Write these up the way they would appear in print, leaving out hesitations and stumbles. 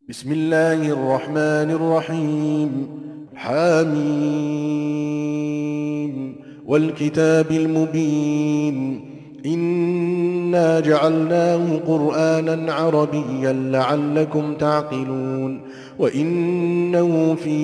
بسم الله الرحمن الرحيم حاميم والكتاب المبين إنا جعلناه قرآنا عربيا لعلكم تعقلون وإنه في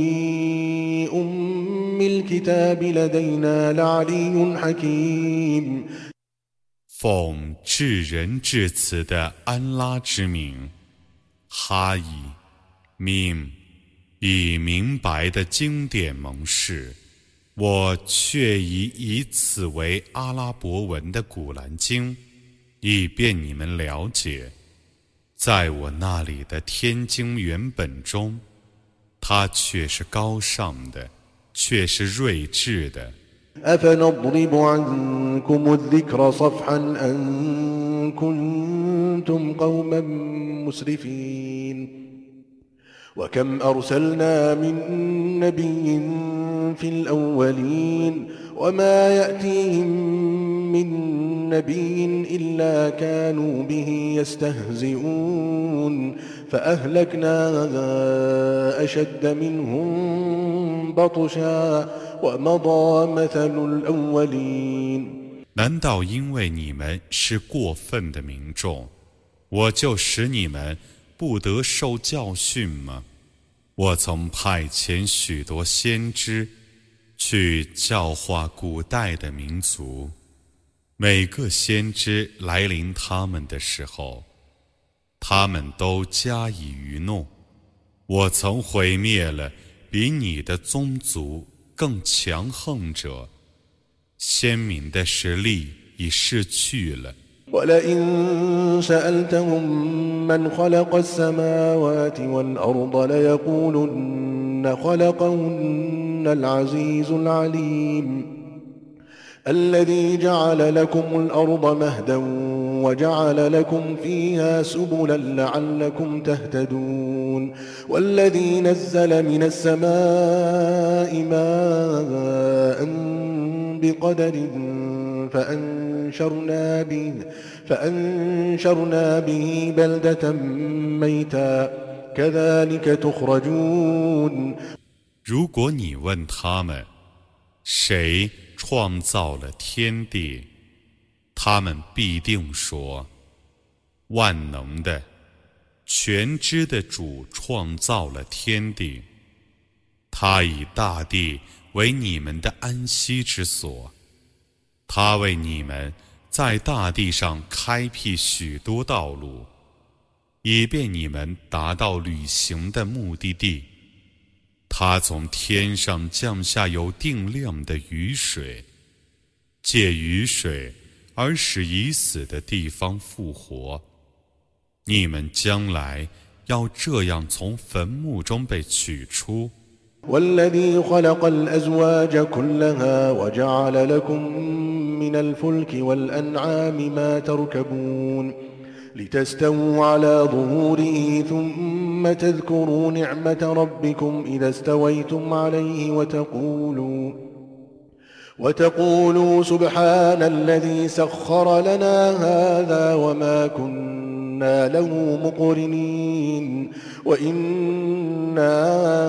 الكتاب لدينا لعلي حكيم 奉至仁至慈的安拉之名，哈伊、命以明白的经典盟誓，我却以此为阿拉伯文的古兰经，以便你们了解，在我那里的天经原本中，它却是高尚的，却是睿智的。 أفنضرب عنكم الذكر صفحا أن كنتم قوما مسرفين وكم أرسلنا من نبي في الأولين وما يأتيهم من نبي إلا كانوا به يستهزئون فأهلكنا أشد منهم بطشا ومضى مثل الأولين 难道因为你们是过分的民众，我就使你们不得受教训吗？我曾派遣许多先知去教化古代的民族，每个先知来临他们的时候，他们都加以愚弄。我曾毁灭了比你的宗族更强横者，鲜明的实力已逝去了。 ولئن سألتهم من خلق السماوات والأرض ليقولن خلقهن العزيز العليم الذي جعل لكم الأرض مهدا وجعل لكم فيها سبلا لعلكم تهتدون والذي نزل من السماء ماء بقدر فأنشرنا به بلدة ميتا كذلك تخرجون 如果你问他们，谁创造了天地，他们必定说，万能的、全知的主创造了天地，他以大地为你们的安息之所，他为你们在大地上开辟许多道路，以便你们达到旅行的目的地。他从天上降下有定量的雨水，借雨水而使已死的地方复活。你们将来要这样从坟墓中被取出。 والذي خلق الأزواج كلها وجعل لكم من الفلك والأنعام ما تركبون لتستووا على ظهوره ثم تذكروا نعمة ربكم إذا استويتم عليه وتقولوا سبحان الذي سخر لنا هذا وما كنا له مقرنين وإنا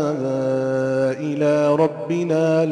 إلى ربنا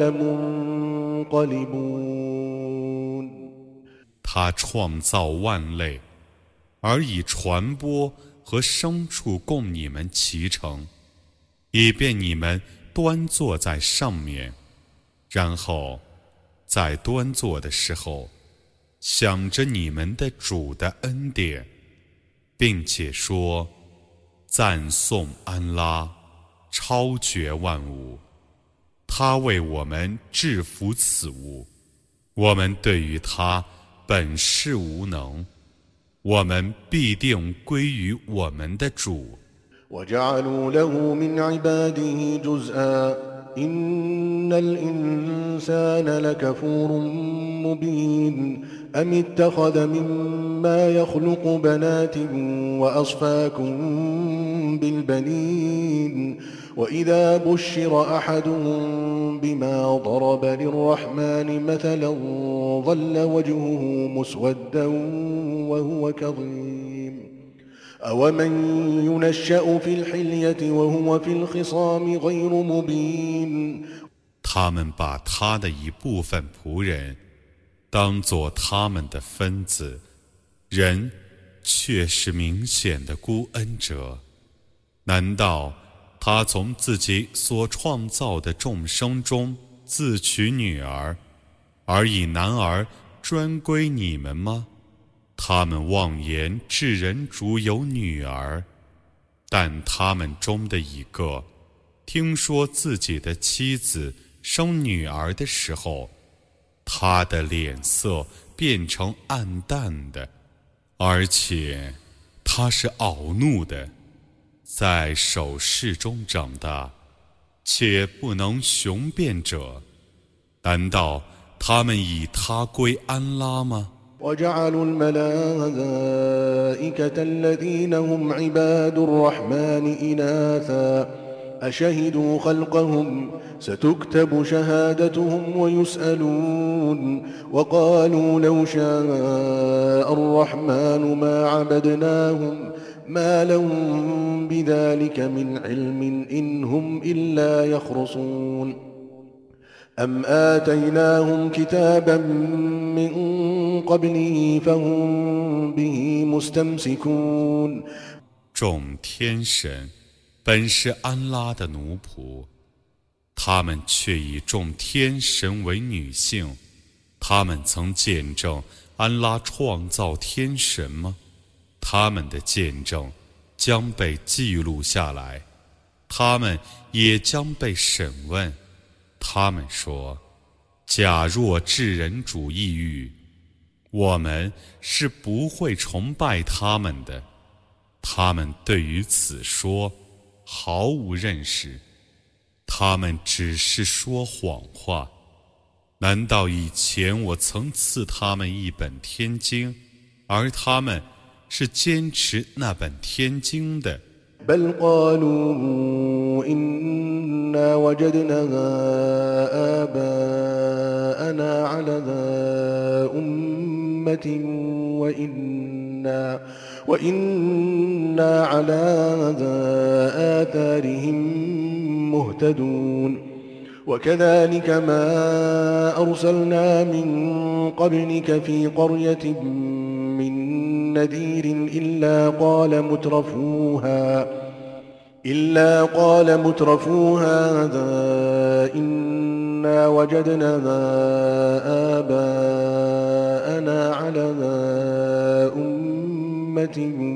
لمنقلبون 他创造万类，而以传播和牲畜供你们骑乘，以便你们端坐在上面，然后在端坐的时候，想着你们的主的恩典，并且说：赞颂安拉，超绝万物，他为我们制服此物，我们对于他本是无能，我们必定归于我们的主。 وجعلوا له من عباده جزءا إن الإنسان لكفور مبين أم اتخذ مما يخلق بنات وأصفاكم بالبنين وإذا بشر أحدهم بما ضرب للرحمن مثلا ظل وجهه مسودا وهو كظيم أومن ينشأ في الحلية وهو في الخصام غير مبين 他们把他的一部分仆人当作他们的分子，人却是明显的孤恩者。难道他从自己所创造的众生中自取女儿，而以男儿专归你们吗？他们妄言至人主有女儿，但他们中的一个听说自己的妻子生女儿的时候，他的脸色变成暗淡的，而且他是恼怒的，在手势中长大，且不能雄辩者，难道他们以他归安拉吗 وجعلوا الملائكة الذين هم عباد الرحمن إناثا أشهدوا خلقهم ستكتب شهادتهم ويسألون وقالوا لو شاء الرحمن ما عبدناهم ما لهم بذلك من علم إن هم إلا يخرصون أم آتيناهم كتابا من قبله فهم به مستمسكون 众天神本是安拉的奴仆，他们却以众天神为女性。他们曾见证安拉创造天神吗？他们的见证将被记录下来，他们也将被审问。他们说，假若至人主意欲，我们是不会崇拜他们的。他们对于此说毫无认识，他们只是说谎话。难道以前我曾赐他们一本天经，而他们是坚持那本天经的 بل قالوا إنا وجدنا آباءنا على أمة وإنا على آثارهم مهتدون وكذلك ما أرسلنا من قبلك في قرية من نذير إلا قال مترفوها إنا وجدنا آباءنا على أمة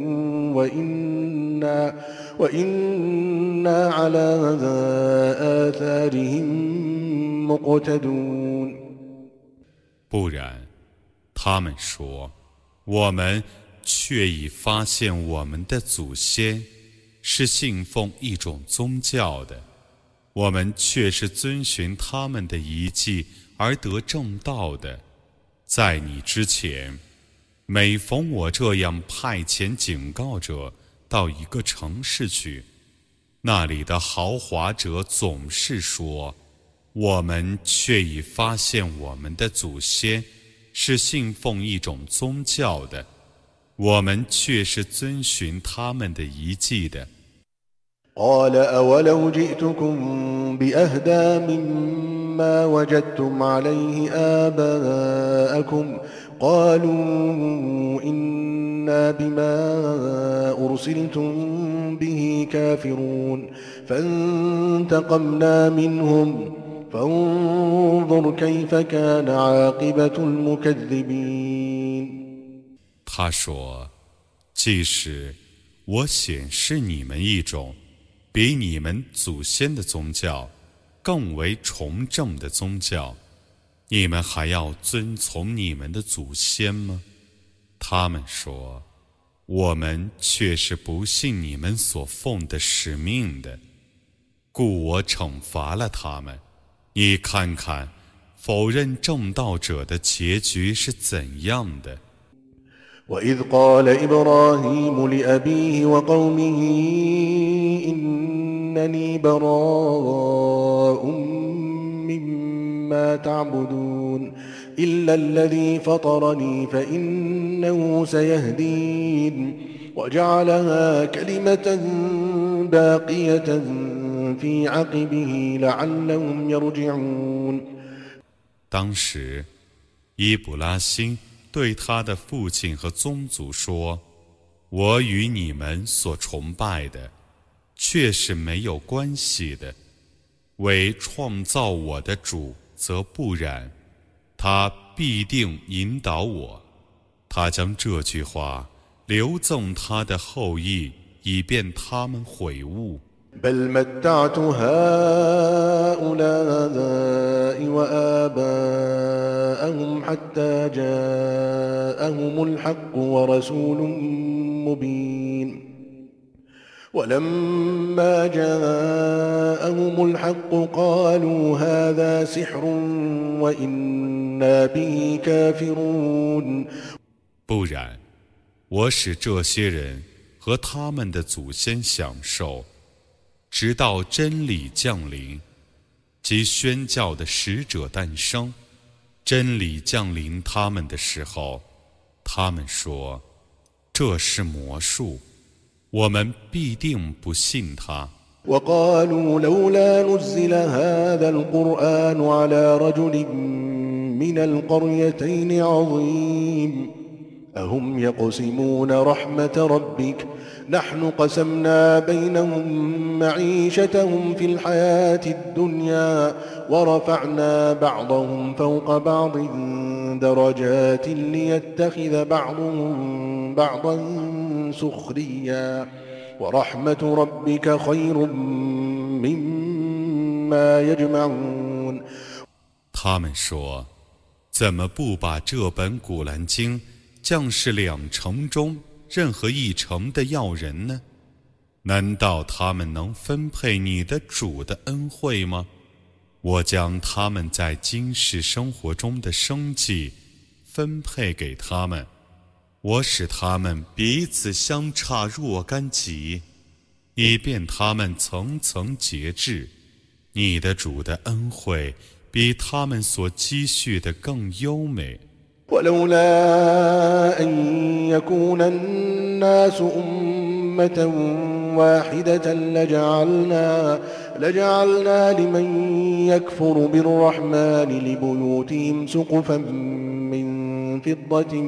وإنا على آثارهم مقتدون 不然，他们说，我们却已发现我们的祖先是信奉一种宗教的，我们却是遵循他们的遗迹而得正道的。在你之前，每逢我这样派遣警告者到一个城市去，那里的豪华者总是说，我们却已发现我们的祖先是信奉一种宗教的，我们却是遵循他们的遗迹的。 قال أولو جئتكم بأهدى مما وجدتم عليه آباءكم قالوا إنا بما أرسلتم به كافرون فانتقمنا منهم فانظر كيف كان عاقبة المكذبين 他说，即使我显示你们一种比你们祖先的宗教更为崇正的宗教，你们还要遵从你们的祖先吗？他们说，我们却是不信你们所奉的使命的，故我惩罚了他们。你看看，否认正道者的结局是怎样的。 وإذ قال إبراهيم لأبيه وقومه إنني براء مما تعبدون إلا الذي فطرني فإنه سيهدين وجعلها كلمة باقية في عقبه لعلهم يرجعون 当时，伊卜拉欣对他的父亲和宗族说：“我与你们所崇拜的，却是没有关系的。为创造我的主，则不然，他必定引导我。他将这句话留赠他的后裔，以便他们悔悟。” بل متعت هؤلاء وآباءهم حتى جاءهم الحق ورسول مبين ولما جاءهم الحق قالوا هذا سحر وإنا به كافرون 不然，我使这些人和他们的祖先享受，直到真理降临，即宣教的使者诞生。真理降临他们的时候，他们说：“这是魔术，我们必定不信他。” وقالوا لولا نزل هذا القرآن على رجل من القريتين عظيم أهم يقسمون رحمة ربك نحن قسمنا بينهم معيشتهم في الحياة الدنيا ورفعنا بعضهم فوق بعض درجات ليتخذ بعضهم بعضا سخريا ورحمة ربك خير مما يجمعون 他们说：“怎么不把这本古兰经降示两城中任何一城的要人呢？难道他们能分配你的主的恩惠吗？我将他们在今世生活中的生计分配给他们，我使他们彼此相差若干级，以便他们层层节制。你的主的恩惠比他们所积蓄的更优美。” ولولا أن يكون الناس أمة واحدة لجعلنا لمن يكفر بالرحمن لبيوتهم سقفا من فضة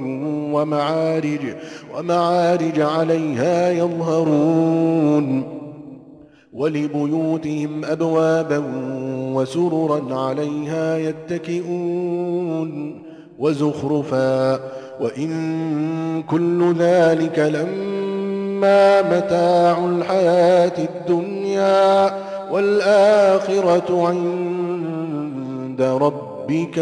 ومعارج عليها يظهرون ولبيوتهم أبوابا وسررا عليها يتكئون وزخرفا وإن كل ذلك لما متاع الحياة الدنيا والآخرة عند ربك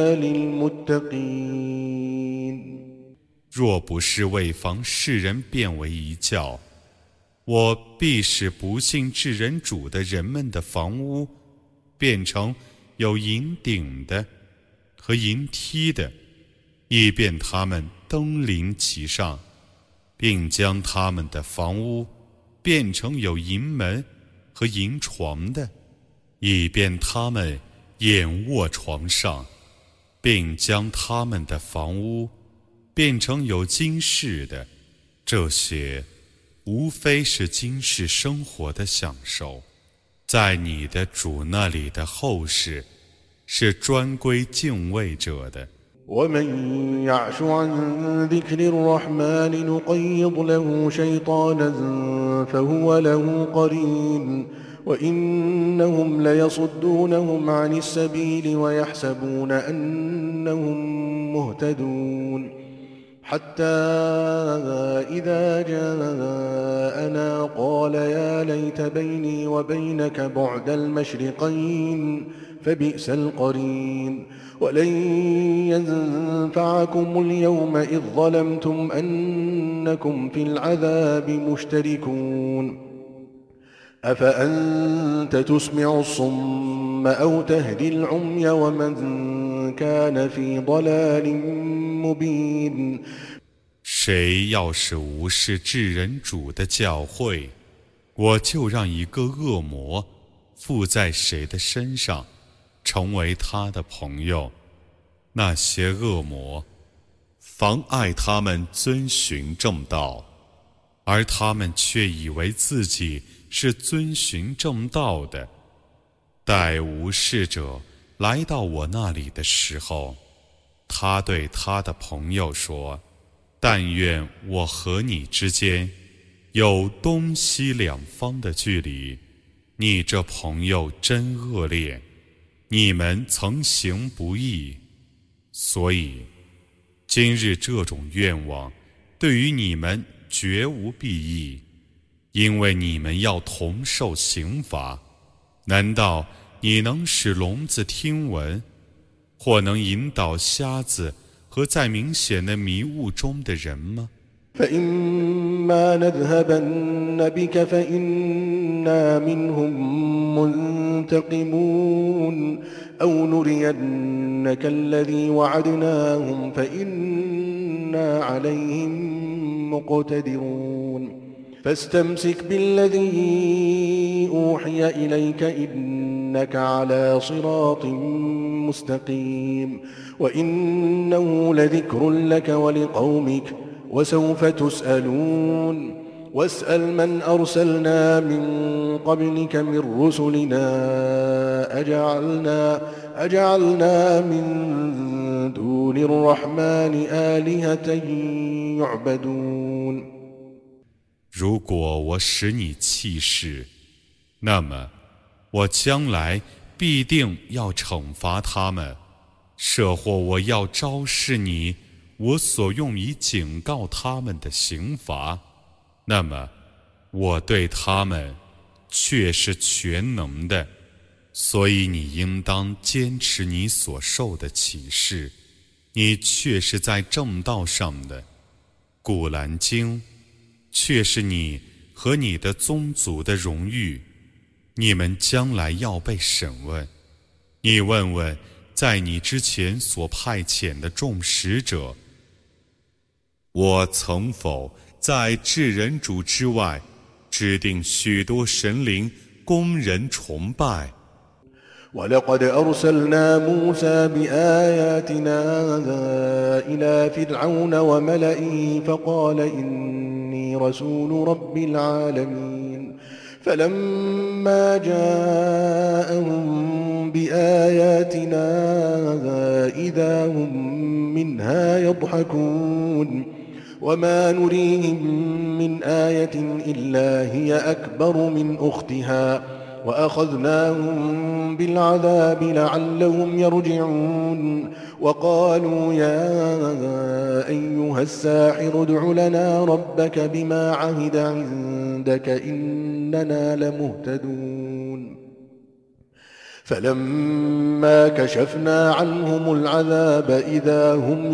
للمتقين 若不是为防世人变为一教，我必使不信至人主的人们的房屋变成有银顶的和银梯的，以便他们登临其上，并将他们的房屋变成有银门和银床的，以便他们仰卧床上，并将他们的房屋变成有金饰的。这些无非是今世生活的享受，在你的主那里的后世是专归敬畏者的。 ومن يعش عن ذكر الرحمن نقيض له شيطانا فهو له قرين وإنهم ليصدونهم عن السبيل ويحسبون أنهم مهتدون حتى إذا جاءنا قال يا ليت بيني وبينك بعد المشرقين فبئس القرين ولن ينفعكم اليوم إذ ظلمتم أنكم في العذاب مشتركون أفأنت تسمع الصم أو تهدي العمي ومن كان في ضلال مبين 谁要是无视至人主的教诲，我就让一个恶魔附在谁的身上，成为他的朋友。那些恶魔妨碍他们遵循正道， 而他们却以为自己是遵循正道的。待无事者来到我那里的时候，他对他的朋友说：但愿我和你之间有东西两方的距离，你这朋友真恶劣，你们曾行不义，所以今日这种愿望对于你们绝无裨益，因为你们要同受刑罚。难道你能使聋子听闻，或能引导瞎子和在明显的迷雾中的人吗？ فإما نذهبن بك فإنا منهم منتقمون أو نرينك الذي وعدناهم فإنا عليهم مقتدرون فاستمسك بالذي أوحي إليك إنك على صراط مستقيم وإنه لذكر لك ولقومك وسوف تسألون واسأل من أرسلنا من قبلك من رسلنا أجعلنا من دون الرحمن آلهة يعبدون 如果我使你弃世，那么我将来必定要惩罚他们，设或我要昭示你我所用以警告他们的刑罚，那么我对他们却是全能的，所以你应当坚持你所受的启示，你却是在正道上的。古兰经却是你和你的宗族的荣誉，你们将来要被审问。你问问在你之前所派遣的众使者，我曾否在至人主之外制定许多神灵供人崇拜 ولقد أرسلنا موسى بآياتنا إلى فرعون وملئه فقال إني رسول رب العالمين فلما جاءهم بآياتنا إذا هم منها يضحكون وما نريهم من آية إلا هي أكبر من أختها وأخذناهم بالعذاب لعلهم يرجعون وقالوا يا أيها الساحر ادع لنا ربك بما عهد عندك إننا لمهتدون فلما كشفنا عنهم العذاب إذا هم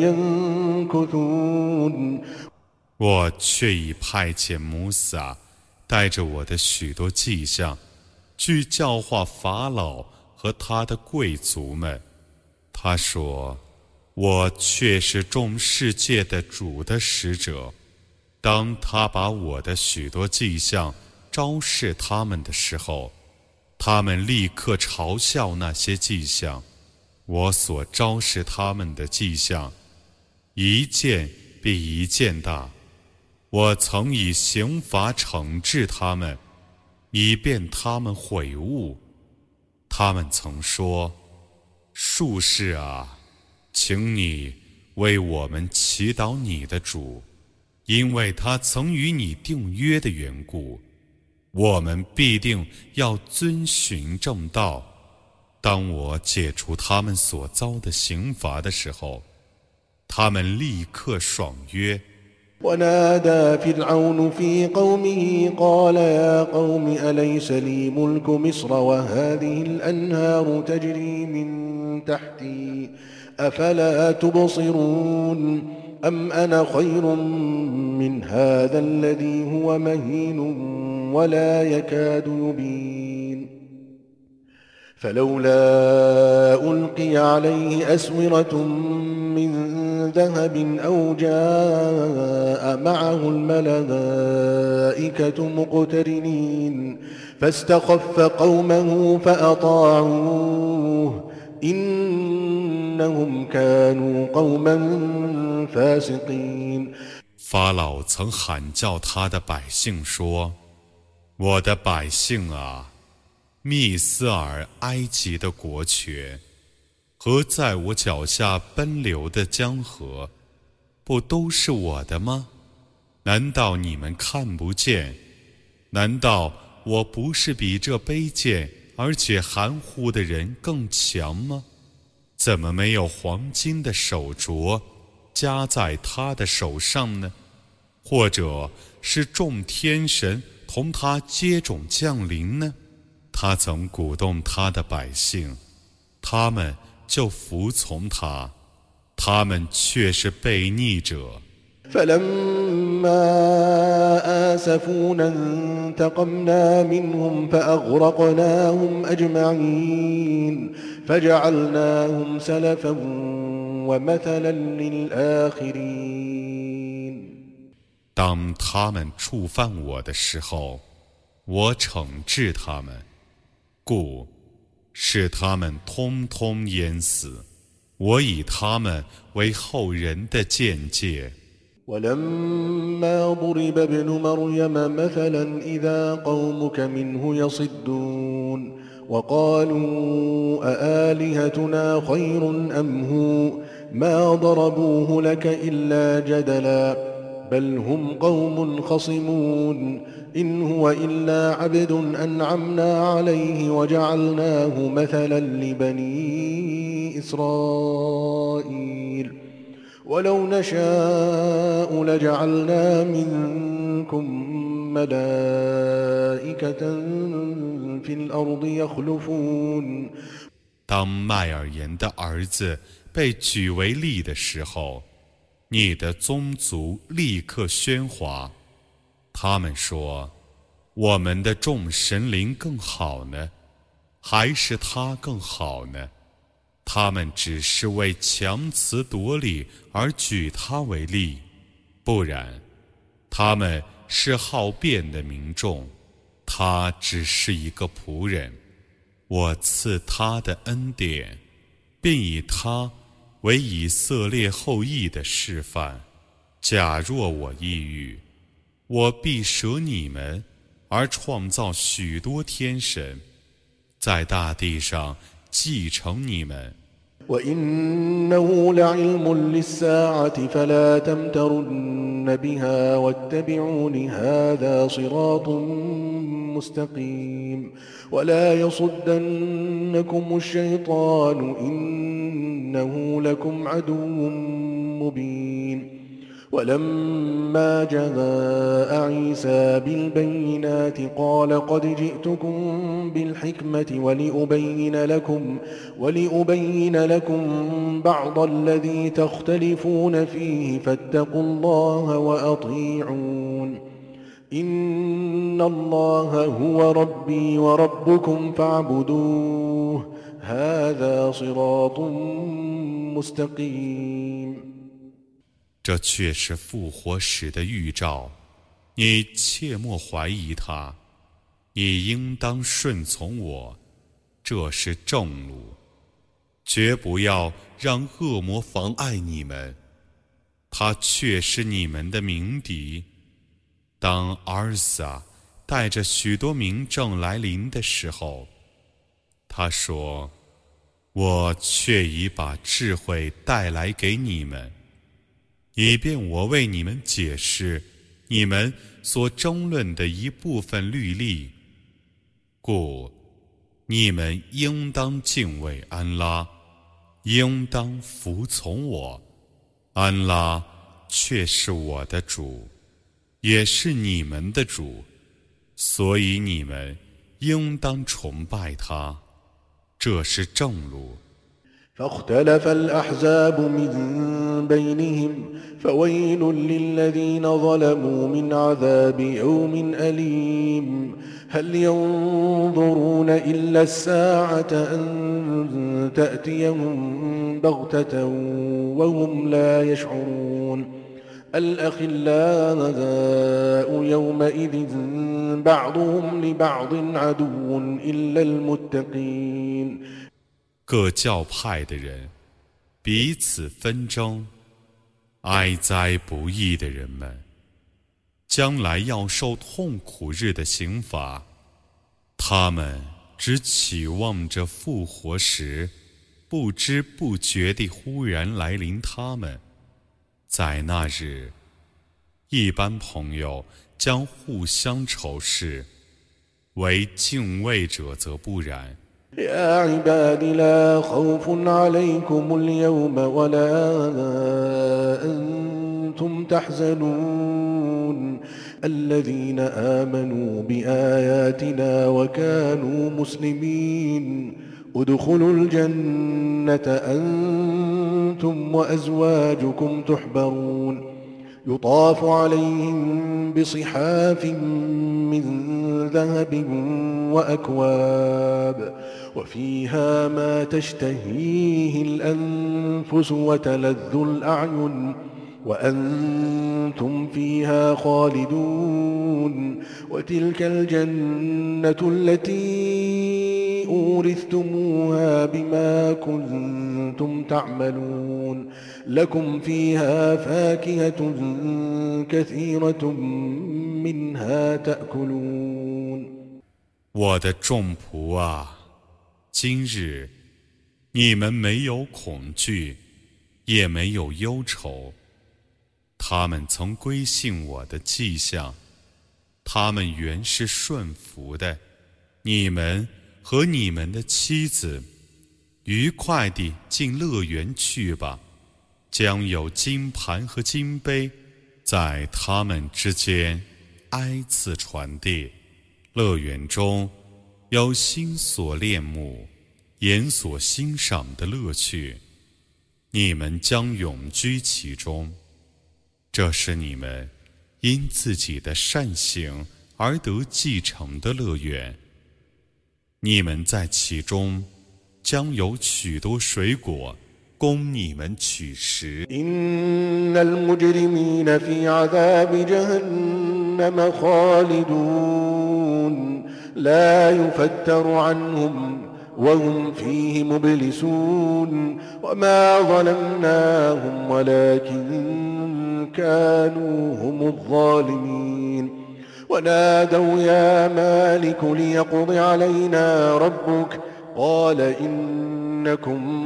ينكثون 我却已派遣摩撒带着我的许多迹象去教化法老和他的贵族们。他说，我却是众世界的主的使者。当他把我的许多迹象昭示他们的时候，他们立刻嘲笑那些迹象。我所昭示他们的迹象，一件比一件大。我曾以刑罚惩治他们，以便他们悔悟。他们曾说，术士啊，请你为我们祈祷你的主，因为他曾与你订约的缘故，我们必定要遵循正道。当我解除他们所遭的刑罚的时候，他们立刻爽约。 ونادى فرعون في قومه قال يا قوم أليس لي ملك مصر وهذه الأنهار تجري من تحتي أفلا تبصرون أم أنا خير من هذا الذي هو مهين ولا يكاد يبين فلولا ألقي عليه أسورة من ذهب أو جاء معه الملائكة مقترنين فاستخف قومه فأطاعوه إنهم كانوا قوما فاسقين 法老曾喊叫他的百姓说：我的百姓啊，密斯尔埃及的国权和在我脚下奔流的江河，不都是我的吗？难道你们看不见？难道我不是比这卑贱而且含糊的人更强吗？怎么没有黄金的手镯加在他的手上呢？或者是众天神同他接踵降临呢？他曾鼓动他的百姓，他们就服从他，他们却是悖逆者。 فلما آسفونا انتقمنا منهم فأغرقناهم أجمعين فجعلناهم سلفا ومثلا للآخرين 当他们触犯我的时候，我惩治他们，故使他们通通淹死。我以他们为后人的鉴戒。 ولما ضرب ابن مريم مثلا إذا قومك منه يصدون وقالوا أآلهتنا خير أم هو ما ضربوه لك إلا جدلا بل هم قوم خصمون إن هو إلا عبد أنعمنا عليه وجعلناه مثلا لبني إسرائيل ولو نشاء لجعلنا منكم ملائكة في الأرض يخلفون 当麦尔言的儿子被举为例的时候，你的宗族立刻喧哗。他们说：我们的众神灵更好呢，还是他更好呢？他们只是为强词夺理而举他为例，不然，他们是好辩的民众，他只是一个仆人。我赐他的恩典，并以他为以色列后裔的示范。假若我意欲，我必舍你们，而创造许多天神，在大地上继承你们。 وإنه لعلم للساعة فلا تمترن بها واتبعون هذا صراط مستقيم ولا يصدنكم الشيطان إنه لكم عدو مبين ولما جاء عيسى بالبينات قال قد جئتكم بالحكمة ولأبين لكم بعض الذي تختلفون فيه فاتقوا الله وأطيعون إن الله هو ربي وربكم فاعبدوه هذا صراط مستقيم 这却是复活时的预兆，你切莫怀疑他，你应当顺从我，这是正路，绝不要让恶魔妨碍你们，他却是你们的鸣笛。当阿尔萨带着许多民众来临的时候，他说：我却已把智慧带来给你们，以便我为你们解释你们所争论的一部分律例，故你们应当敬畏安拉，应当服从我。安拉却是我的主，也是你们的主，所以你们应当崇拜他，这是正路。 فاختلف الأحزاب من بينهم فويل للذين ظلموا من عذاب يوم أليم هل ينظرون إلا الساعة أن تأتيهم بغتة وهم لا يشعرون الأخلاء يومئذ بعضهم لبعض عدو إلا المتقين 各教派的人彼此纷争， 哀哉不义的人们，将来要受痛苦日的刑罚。他们只期望着复活时，不知不觉地忽然来临他们。在那日，一般朋友将互相仇视，为敬畏者则不然。 يا عباد لا خوف عليكم اليوم ولا أنتم تحزنون الذين آمنوا بآياتنا وكانوا مسلمين ادخلوا الجنة أنتم وأزواجكم تحبرون يطاف عليهم بصحاف من ذهب وأكواب وفيها ما تشتهيه الأنفس وتلذ الأعين وأنتم فيها خالدون وتلك الجنة التي أورثتموها بما كنتم تعملون لكم فيها فاكهة كثيرة منها تأكلون 我的众仆啊，今日你们没有恐惧，也没有忧愁。他们曾归信我的迹象，他们原是顺服的。你们和你们的妻子，愉快地进乐园去吧。将有金盘和金杯在他们之间挨次传递。乐园中有心所恋慕、眼所欣赏的乐趣，你们将永居其中。这是你们因自己的善行而得继承的乐园。你们在其中将有许多水果供你们取食。 إن المجرمين في عذاب جهنم خالدون لا يفتر عنهم وهم فيه مبلسون وما ظلمناهم ولكن كانوا هم الظالمين ونادوا يا مالك ليقض علينا ربك قال إنكم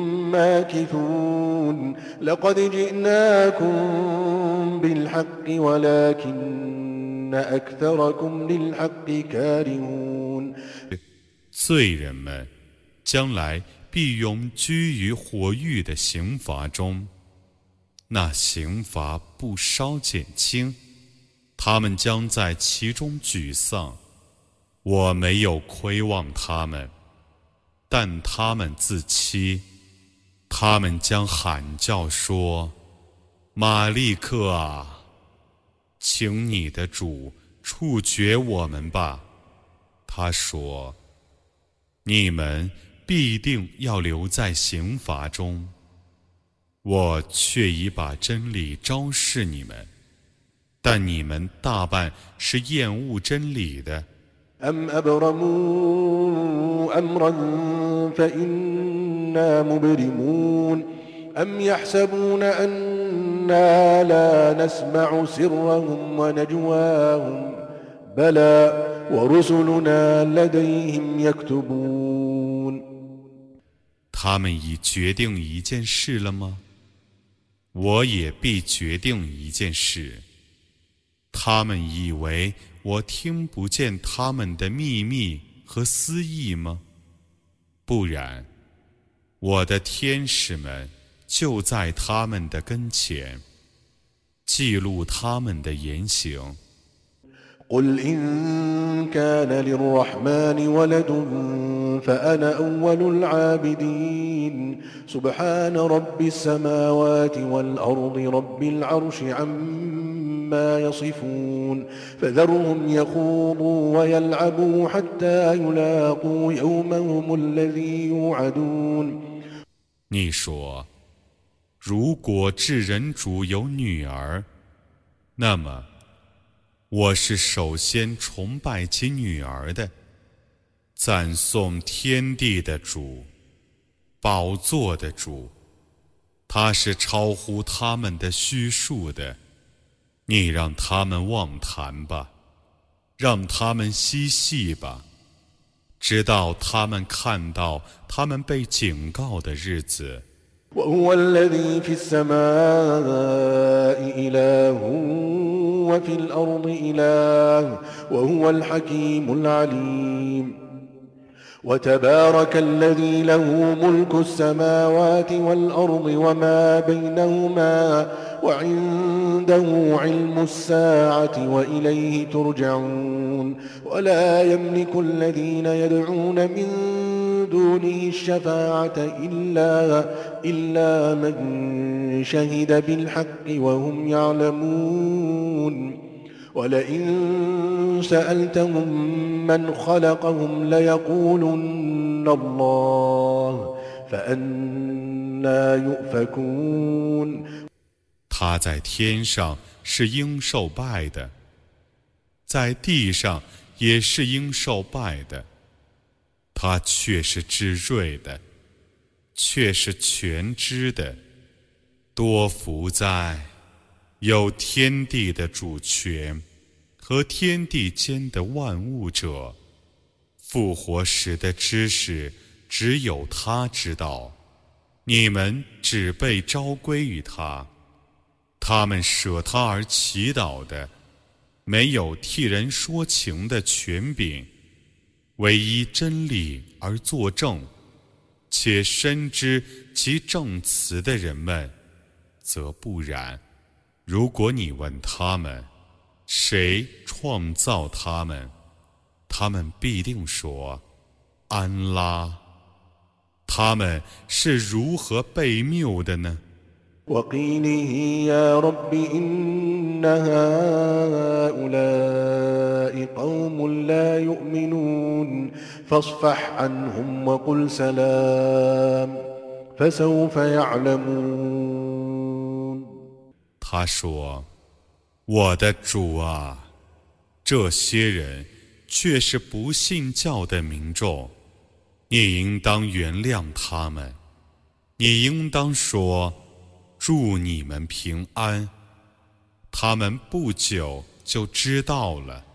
ماكثون لقد جئناكم بالحق ولكن أكثركم للحق كارهون 罪人们将来必永居于火狱的刑罚中，那刑罚不稍减轻，他们将在其中沮丧。我没有亏望他们，但他们自欺。他们将喊叫说：马利克啊，请你的主处决我们吧。他说：你们必定要留在刑罚中，我却已把真理昭示你们，但你们大半是厌恶真理的。 أم أبرموا أمرا فإنا مبرمون أم يحسبون أنا لا نسمع سرهم ونجواهم بلى ورسلنا لديهم يكتبون 他们已决定一件事了吗？我也必决定一件事。他们以为我听不见他们的秘密和私意吗？不然，我的天使们就在他们的跟前，记录他们的言行。 قل إن كان للرحمن ولد فأنا أول العابدين سبحان رب السماوات والأرض رب العرش عما يصفون فذرهم يخوضوا ويلعبوا حتى يلاقوا يومهم الذي يوعدون 你说，如果至人主有女儿，那么我是首先崇拜其女儿的，赞颂天地的主，宝座的主。 他是超乎他们的虚数的。你让他们妄谈吧，让他们嬉戏吧，直到他们看到他们被警告的日子。 وهو الذي في السماء إله وفي الأرض إله وهو الحكيم العليم وتبارك الذي له ملك السماوات والأرض وما بينهما وعنده علم الساعة وإليه ترجعون ولا يملك الذين يدعون من دونه الشفاعة إلا من شهد بالحق وهم يعلمون ولئن سألتهم من خلقهم ليقولن الله فأنى يؤفكون 他在天上是应受拜的，在地上也是应受拜的。他却是至睿的，却是全知的。多福在有天地的主权和天地间的万物者，复活时的知识只有他知道，你们只被召归于他。他们舍他而祈祷的，没有替人说情的权柄，唯依真理而作证，且深知其证词的人们，则不然。如果你问他们，谁创造他们，他们必定说，安拉。他们是如何被谬的呢 وقيله يا رب إن هؤلاء قوم لا يؤمنون فاصفح عنهم وقل سلام فسوف يعلمون 他说，我的主啊，这些人却是不信教的民众，你应当原谅他们，你应当说，祝你们平安，他们不久就知道了。